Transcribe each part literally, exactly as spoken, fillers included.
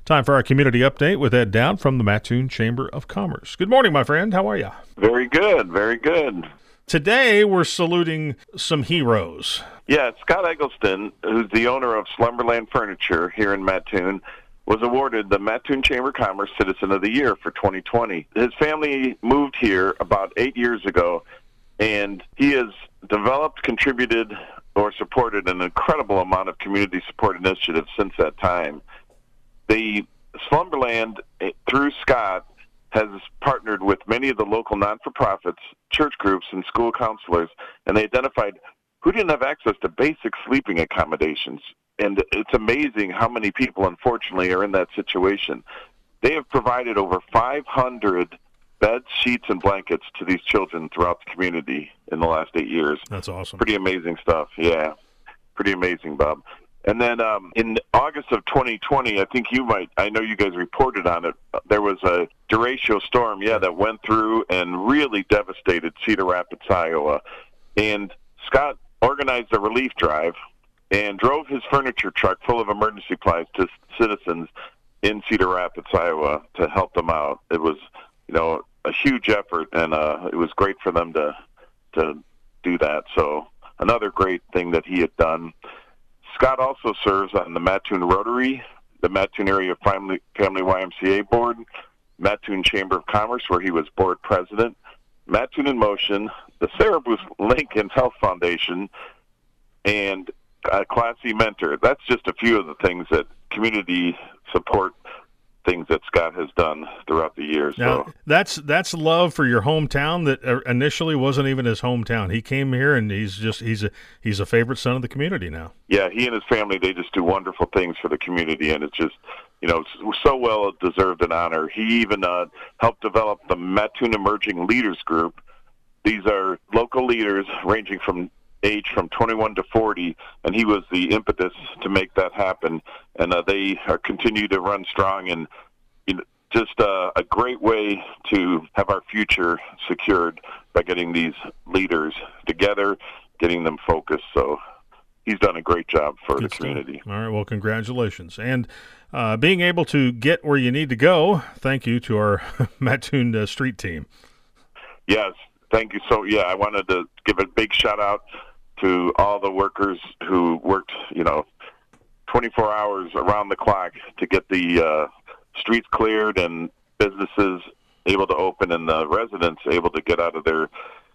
Time for our community update with Ed Dowd from the Mattoon Chamber of Commerce. Good morning, my friend. How are you? Very good, very good. Today, we're saluting some heroes. Yeah, Scott Eggleston, who's the owner of Slumberland Furniture here in Mattoon, was awarded the Mattoon Chamber of Commerce Citizen of the Year for twenty twenty. His family moved here about eight years ago, and he has developed, contributed, or supported an incredible amount of community support initiatives since that time. The Slumberland, through Scott, has partnered with many of the local non-for-profits, church groups, and school counselors, and they identified who didn't have access to basic sleeping accommodations. And it's amazing how many people, unfortunately, are in that situation. They have provided over five hundred beds, sheets, and blankets to these children throughout the community in the last eight years. That's awesome. Pretty amazing stuff, yeah. Pretty amazing, Bob. And then um, in August of twenty twenty, I think you might, I know you guys reported on it, there was a derecho storm, yeah, that went through and really devastated Cedar Rapids, Iowa. And Scott organized a relief drive and drove his furniture truck full of emergency supplies to citizens in Cedar Rapids, Iowa, to help them out. It was, you know, a huge effort, and uh, it was great for them to to do that. So another great thing that he had done. Scott also serves on the Mattoon Rotary, the Mattoon Area Family, Family Y M C A Board, Mattoon Chamber of Commerce, where he was board president, Mattoon in Motion, the Sarah Booth Lincoln Health Foundation, and a Classy Mentor. That's just a few of the things that community support things that Scott has done throughout the years. Now, so. that's that's love for your hometown that initially wasn't even his hometown. He came here, and he's just he's a he's a favorite son of the community now. Yeah, he and his family, they just do wonderful things for the community, and it's just, you know, so well deserved an honor. He even uh, helped develop the Mattoon Emerging Leaders Group. These are local leaders ranging from age from twenty-one to forty, and he was the impetus to make that happen. And uh, they are continue to run strong, and you know, just uh, a great way to have our future secured by getting these leaders together, getting them focused. So he's done a great job for Good the community. Stuff. All right, well, congratulations. And uh, being able to get where you need to go, thank you to our Mattoon uh, street team. Yes, thank you. So, yeah, I wanted to give a big shout-out to all the workers who worked, you know, twenty-four hours around the clock to get the uh, streets cleared and businesses able to open and the residents able to get out of their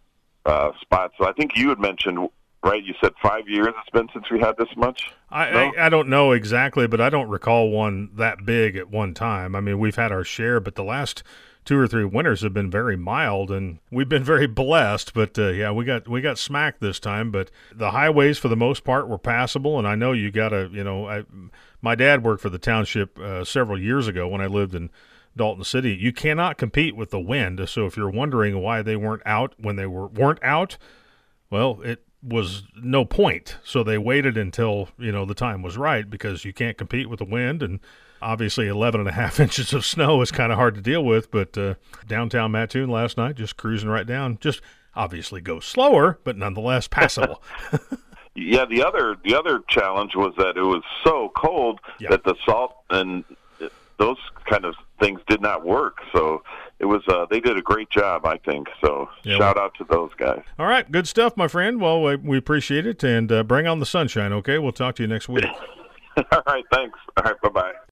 uh, spots. So I think you had mentioned, right, you said five years it's been since we had this much? I, no? I, I don't know exactly, but I don't recall one that big at one time. I mean, we've had our share, but the last two or three winters have been very mild, and we've been very blessed. But uh, yeah, we got we got smacked this time. But the highways, for the most part, were passable. And I know you got to, you know, I, my dad worked for the township uh, several years ago when I lived in Dalton City. You cannot compete with the wind. So if you're wondering why they weren't out when they were weren't out, well, it was no point. So they waited until, you know, the time was right, because you can't compete with the wind. And obviously eleven and a half inches of snow is kind of hard to deal with, but uh, downtown Mattoon last night, just cruising right down, just obviously go slower, but nonetheless passable. Yeah, the other the other challenge was that it was so cold yeah. that the salt and those kind of things did not work. So it was uh, they did a great job, I think. So yeah, shout well, out to those guys. All right, good stuff, my friend. Well, we, we appreciate it, and uh, bring on the sunshine, okay? We'll talk to you next week. All right, thanks. All right, bye-bye.